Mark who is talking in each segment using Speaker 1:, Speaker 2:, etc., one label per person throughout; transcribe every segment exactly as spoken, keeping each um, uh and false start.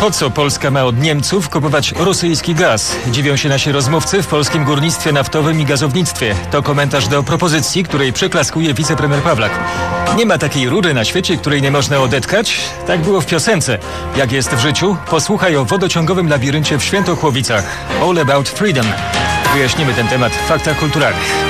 Speaker 1: Po co Polska ma od Niemców kupować rosyjski gaz? Dziwią się nasi rozmówcy w polskim górnictwie naftowym i gazownictwie. To komentarz do propozycji, której przyklaskuje wicepremier Pawlak. Nie ma takiej rury na świecie, której nie można odetkać. Tak było w piosence. Jak jest w życiu? Posłuchaj o wodociągowym labiryncie w Świętochłowicach. All about freedom. Wyjaśnimy ten temat w faktach kulturalnych.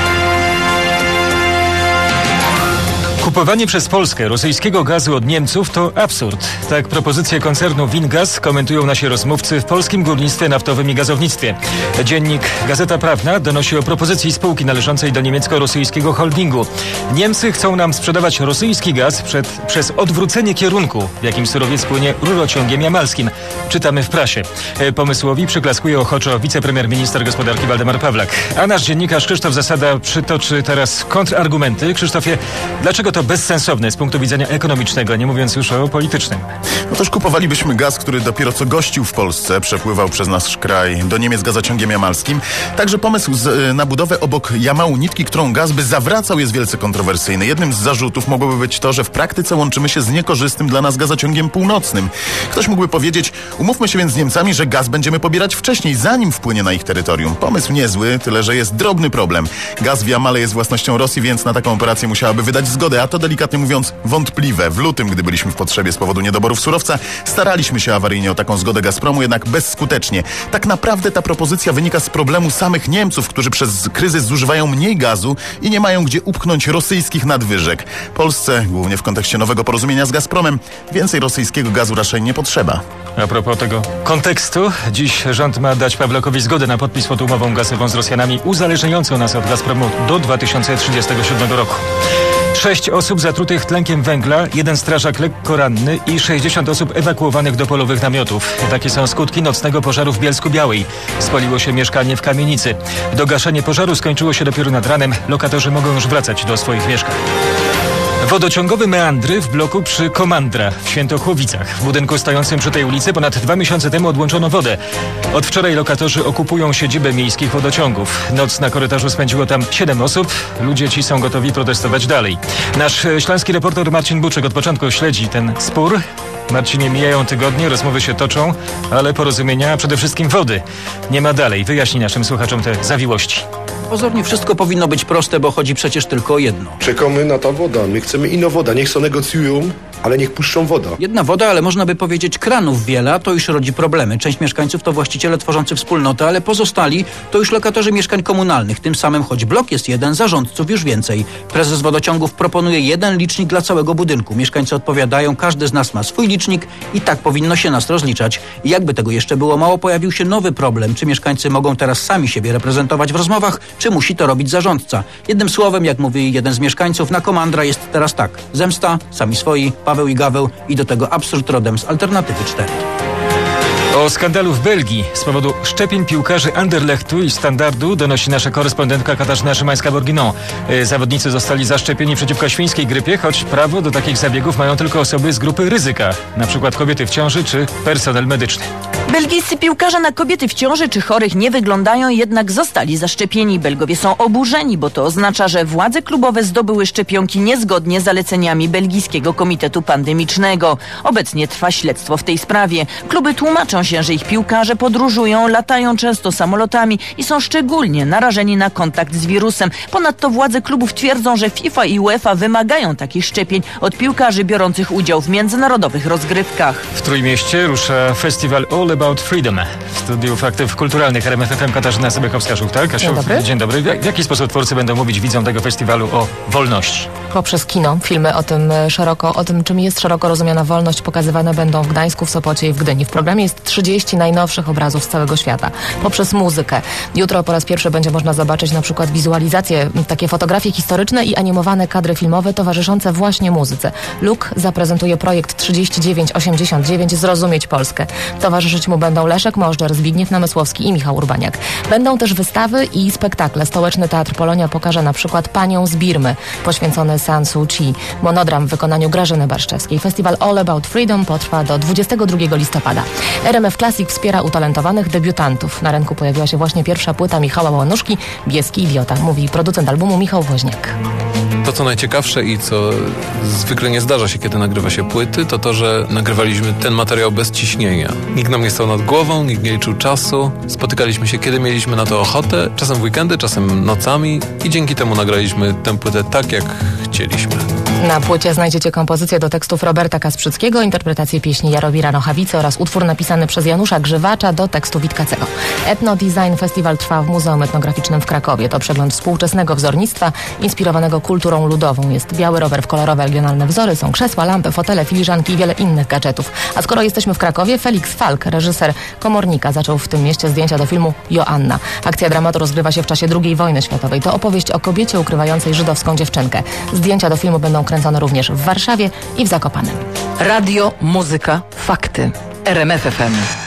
Speaker 1: Kupowanie przez Polskę rosyjskiego gazu od Niemców to absurd. Tak propozycję koncernu Wingaz komentują nasi rozmówcy w polskim górnictwie naftowym i gazownictwie. Dziennik Gazeta Prawna donosi o propozycji spółki należącej do niemiecko-rosyjskiego holdingu. Niemcy chcą nam sprzedawać rosyjski gaz przed, przez odwrócenie kierunku, w jakim surowiec płynie rurociągiem jamalskim. Czytamy w prasie. Pomysłowi przyklaskuje ochoczo wicepremier minister gospodarki Waldemar Pawlak. A nasz dziennikarz Krzysztof Zasada przytoczy teraz kontrargumenty. Krzysztofie, dlaczego to bezsensowne z punktu widzenia ekonomicznego, nie mówiąc już o politycznym?
Speaker 2: Otóż kupowalibyśmy gaz, który dopiero co gościł w Polsce, przepływał przez nasz kraj do Niemiec gazociągiem jamalskim. Także pomysł z, na budowę obok Jamału nitki, którą gaz by zawracał, jest wielce kontrowersyjny. Jednym z zarzutów mogłoby być to, że w praktyce łączymy się z niekorzystnym dla nas gazociągiem północnym. Ktoś mógłby powiedzieć, umówmy się więc z Niemcami, że gaz będziemy pobierać wcześniej, zanim wpłynie na ich terytorium. Pomysł niezły, tyle że jest drobny problem. Gaz w Jamale jest własnością Rosji, więc na taką operację musiałaby wydać zgodę, a to delikatnie mówiąc wątpliwe. W lutym, gdy byliśmy w potrzebie z powodu niedoborów surowca, staraliśmy się awaryjnie o taką zgodę Gazpromu, jednak bezskutecznie. Tak naprawdę ta propozycja wynika z problemu samych Niemców, którzy przez kryzys zużywają mniej gazu i nie mają gdzie upchnąć rosyjskich nadwyżek. Polsce, głównie w kontekście nowego porozumienia z Gazpromem, więcej rosyjskiego gazu raczej nie potrzeba.
Speaker 1: A propos tego kontekstu, dziś rząd ma dać Pawlakowi zgodę na podpis pod umową gazową z Rosjanami uzależniającą nas od Gazpromu do dwa tysiące trzydziestego siódmego roku. Sześć osób zatrutych tlenkiem węgla, jeden strażak lekko ranny i sześćdziesiąt osób ewakuowanych do polowych namiotów. Takie są skutki nocnego pożaru w Bielsku-Białej. Spaliło się mieszkanie w kamienicy. Dogaszenie pożaru skończyło się dopiero nad ranem. Lokatorzy mogą już wracać do swoich mieszkań. Wodociągowe meandry w bloku przy Komandra w Świętochłowicach. W budynku stojącym przy tej ulicy ponad dwa miesiące temu odłączono wodę. Od wczoraj lokatorzy okupują siedzibę miejskich wodociągów. Noc na korytarzu spędziło tam siedem osób. Ludzie ci są gotowi protestować dalej. Nasz śląski reporter Marcin Buczek od początku śledzi ten spór. Marcinie, mijają tygodnie, rozmowy się toczą, ale porozumienia, a przede wszystkim wody nie ma dalej. Wyjaśnij naszym słuchaczom te zawiłości.
Speaker 3: Pozornie wszystko powinno być proste, bo chodzi przecież tylko o jedno.
Speaker 4: Czekamy na ta woda. My chcemy ino woda. Niech se negocjują, ale niech puszczą woda.
Speaker 3: Jedna woda, ale można by powiedzieć kranów wiele, a to już rodzi problemy. Część mieszkańców to właściciele tworzący wspólnotę, ale pozostali to już lokatorzy mieszkań komunalnych. Tym samym, choć blok jest jeden, zarządców już więcej. Prezes wodociągów proponuje jeden licznik dla całego budynku. Mieszkańcy odpowiadają, każdy z nas ma swój licznik i tak powinno się nas rozliczać. I jakby tego jeszcze było mało, pojawił się nowy problem. Czy mieszkańcy mogą teraz sami siebie reprezentować w rozmowach, czy musi to robić zarządca? Jednym słowem, jak mówi jeden z mieszkańców, na Komandra jest teraz tak. Zemsta, sami swoi, Paweł i Gaweł i do tego absurd rodem z Alternatywy cztery.
Speaker 1: O skandalu w Belgii z powodu szczepień piłkarzy Anderlechtu i Standardu donosi nasza korespondentka Katarzyna Szymańska-Borginą. Zawodnicy zostali zaszczepieni przeciwko świńskiej grypie, choć prawo do takich zabiegów mają tylko osoby z grupy ryzyka, na przykład kobiety w ciąży czy personel medyczny.
Speaker 5: Belgijscy piłkarze na kobiety w ciąży czy chorych nie wyglądają, jednak zostali zaszczepieni. Belgowie są oburzeni, bo to oznacza, że władze klubowe zdobyły szczepionki niezgodnie z zaleceniami Belgijskiego Komitetu Pandemicznego. Obecnie trwa śledztwo w tej sprawie. Kluby tłumaczą się, że ich piłkarze podróżują, latają często samolotami i są szczególnie narażeni na kontakt z wirusem. Ponadto władze klubów twierdzą, że FIFA i UEFA wymagają takich szczepień od piłkarzy biorących udział w międzynarodowych rozgrywkach.
Speaker 1: W Trójmieście rusza festiwal All About Freedom. W studiu Faktów Kulturalnych R M F F M Katarzyna Sebekowska-Żuk, tak? Kasiu,
Speaker 6: Dzień dobry.
Speaker 1: Dzień dobry. W jaki sposób twórcy będą mówić widzom tego festiwalu o wolności?
Speaker 6: Poprzez kino, filmy o tym szeroko, o tym czym jest szeroko rozumiana wolność pokazywane będą w Gdańsku, w Sopocie i w Gdyni. W programie jest trzydzieści najnowszych obrazów z całego świata. Poprzez muzykę. Jutro po raz pierwszy będzie można zobaczyć na przykład wizualizacje, takie fotografie historyczne i animowane kadry filmowe towarzyszące właśnie muzyce. Luk zaprezentuje projekt trzydzieści dziewięć osiemdziesiąt dziewięć Zrozumieć Polskę. Towarzyszyć mu będą Leszek Możdżer, Zbigniew Namysłowski i Michał Urbaniak. Będą też wystawy i spektakle. Stołeczny Teatr Polonia pokaże na przykład Panią z Birmy, poświęcony San Suu Kyi. Monodram w wykonaniu Grażyny Barszczewskiej. Festiwal All About Freedom potrwa do dwudziestego drugiego listopada. R M F Classic wspiera utalentowanych debiutantów. Na rynku pojawiła się właśnie pierwsza płyta Michała Łanuszki, Bieski Idiota, mówi producent albumu Michał Woźniak.
Speaker 7: To, co najciekawsze i co zwykle nie zdarza się, kiedy nagrywa się płyty, to to, że nagrywaliśmy ten materiał bez ciśnienia. Nikt nam nie stał nad głową, nikt nie liczył czasu. Spotykaliśmy się, kiedy mieliśmy na to ochotę, czasem w weekendy, czasem nocami i dzięki temu nagraliśmy tę płytę tak, jak chcieliśmy.
Speaker 6: Na płycie znajdziecie kompozycję do tekstów Roberta Kasprzyckiego, interpretację pieśni Jaromira Nochawicy oraz utwór napisany przez Janusza Grzywacza do tekstu Witkacego. Etno Design Festival trwa w Muzeum Etnograficznym w Krakowie. To przegląd współczesnego wzornictwa inspirowanego kulturą ludową. Jest biały rower w kolorowe regionalne wzory, są krzesła, lampy, fotele, filiżanki i wiele innych gadżetów. A skoro jesteśmy w Krakowie, Felix Falk, reżyser Komornika, zaczął w tym mieście zdjęcia do filmu Joanna. Akcja dramatu rozgrywa się w czasie drugiej wojny światowej. To opowieść o kobiecie ukrywającej żydowską dziewczynkę. Zdjęcia do filmu będą kręcone również w Warszawie i w Zakopanem.
Speaker 8: Radio, muzyka, fakty. R M F F M.